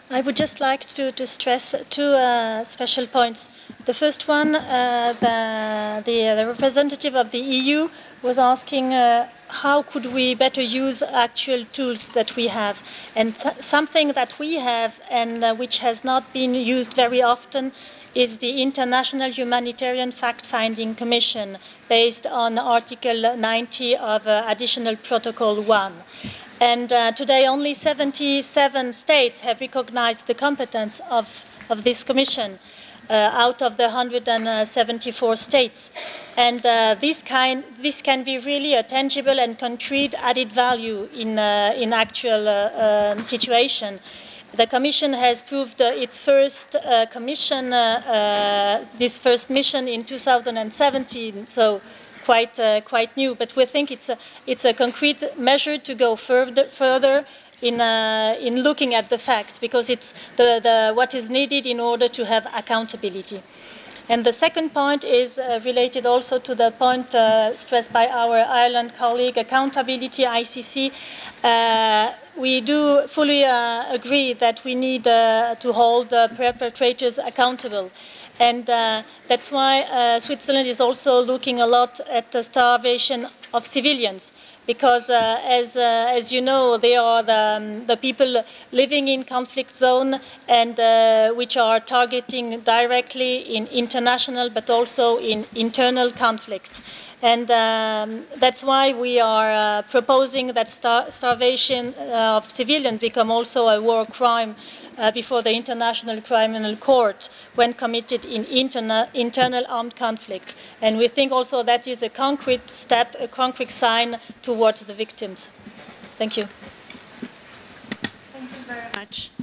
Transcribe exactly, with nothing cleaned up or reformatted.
I would just like to, to stress two uh, special points. The first one, uh, the, the, the representative of the E U was asking uh, how could we better use actual tools that we have. And th- something that we have and uh, which has not been used very often is the International Humanitarian Fact-Finding Commission, based on Article ninety of uh, Additional Protocol one. And uh, today, only seventy-seven states have recognized the competence of, of this commission uh, out of the one hundred seventy-four states. And uh, this, kind, this can be really a tangible and concrete added value in, uh, in actual uh, um, situation. The Commission has proved uh, its first uh, commission, uh, uh, this first mission in two thousand seventeen, so quite uh, quite new. But we think it's a it's a concrete measure to go further further in uh, in looking at the facts, because it's the, the what is needed in order to have accountability. And the second point is uh, related also to the point uh, stressed by our Ireland colleague, accountability, I C C. Uh, we do fully uh, agree that we need uh, to hold the perpetrators accountable. And uh, that's why uh, Switzerland is also looking a lot at the starvation of civilians, because uh, as, uh, as you know, they are the, um, the people living in conflict zone, and uh, which are targeting directly in international but also in internal conflicts. And um, that's why we are uh, proposing that star- starvation uh, of civilians become also a war crime uh, before the International Criminal Court when committed in interna- internal armed conflict. And we think also that is a concrete step, a concrete sign towards the victims. Thank you. Thank you very much.